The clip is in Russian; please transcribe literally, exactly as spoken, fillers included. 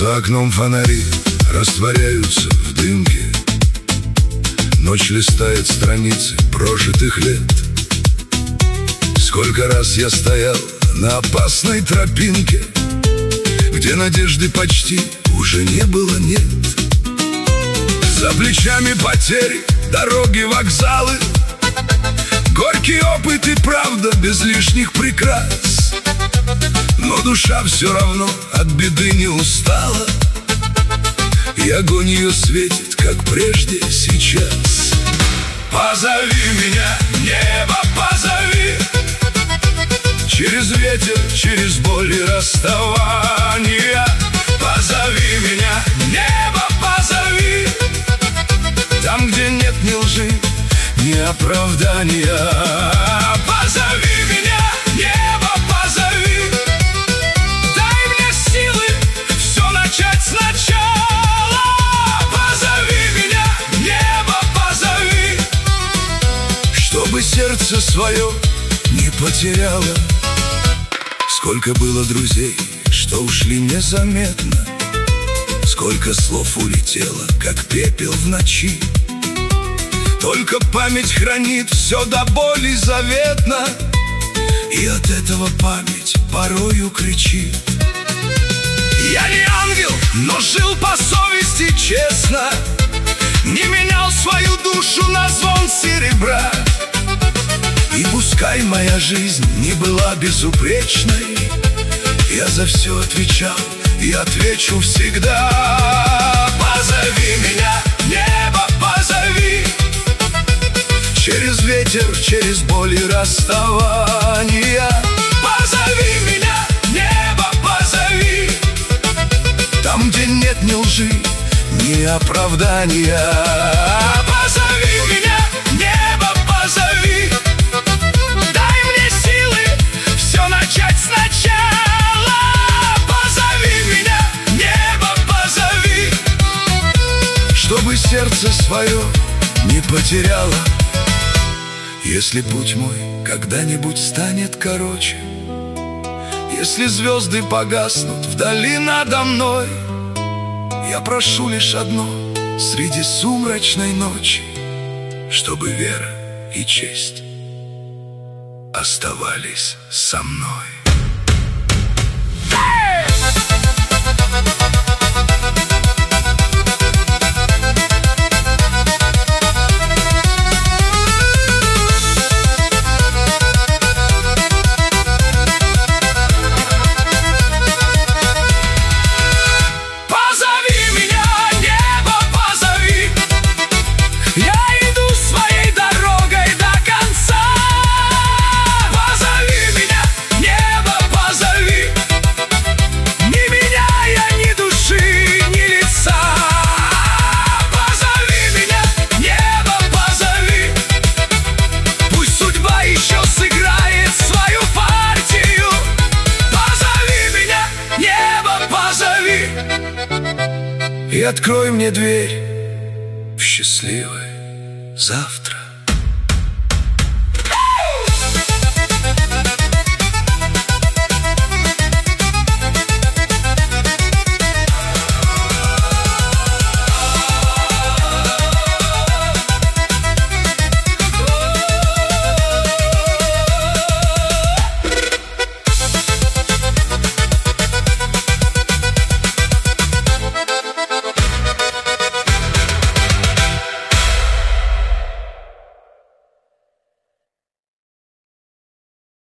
За окном фонари растворяются в дымке. Ночь листает страницы прожитых лет. Сколько раз я стоял на опасной тропинке, где надежды почти уже не было, нет. За плечами потери, дороги, вокзалы, горький опыт и правда без лишних прикрас. Но душа все равно от беды не устала, и огонь ее светит, как прежде, сейчас. Позови меня, небо, позови, через ветер, через боль и расставания. Позови меня, небо, позови, там, где нет ни лжи, ни оправдания. Позови меня, небо, позови, дай мне силы все начать сначала. Позови меня, небо, позови, чтобы сердце свое не потеряло. Сколько было друзей, что ушли незаметно, сколько слов улетело, как пепел в ночи. Только память хранит все до боли заветно, и от этого память порою кричит. Я не ангел, но жил по совести честно, не менял свою душу на звон серебра. И пускай моя жизнь не была безупречной, я за все отвечал и отвечу всегда. Позови меня, небо, позови, через ветер, через боль и расставания. Позови меня, небо, позови, там, где нет ни лжи, ни оправдания. Позови меня, небо, позови, дай мне силы все начать сначала. Позови меня, небо, позови, чтобы сердце свое не потеряло. Если путь мой когда-нибудь станет короче, если звезды погаснут вдали надо мной, я прошу лишь одно среди сумрачной ночи, чтобы вера и честь оставались со мной. И открой мне дверь в счастливое завтра.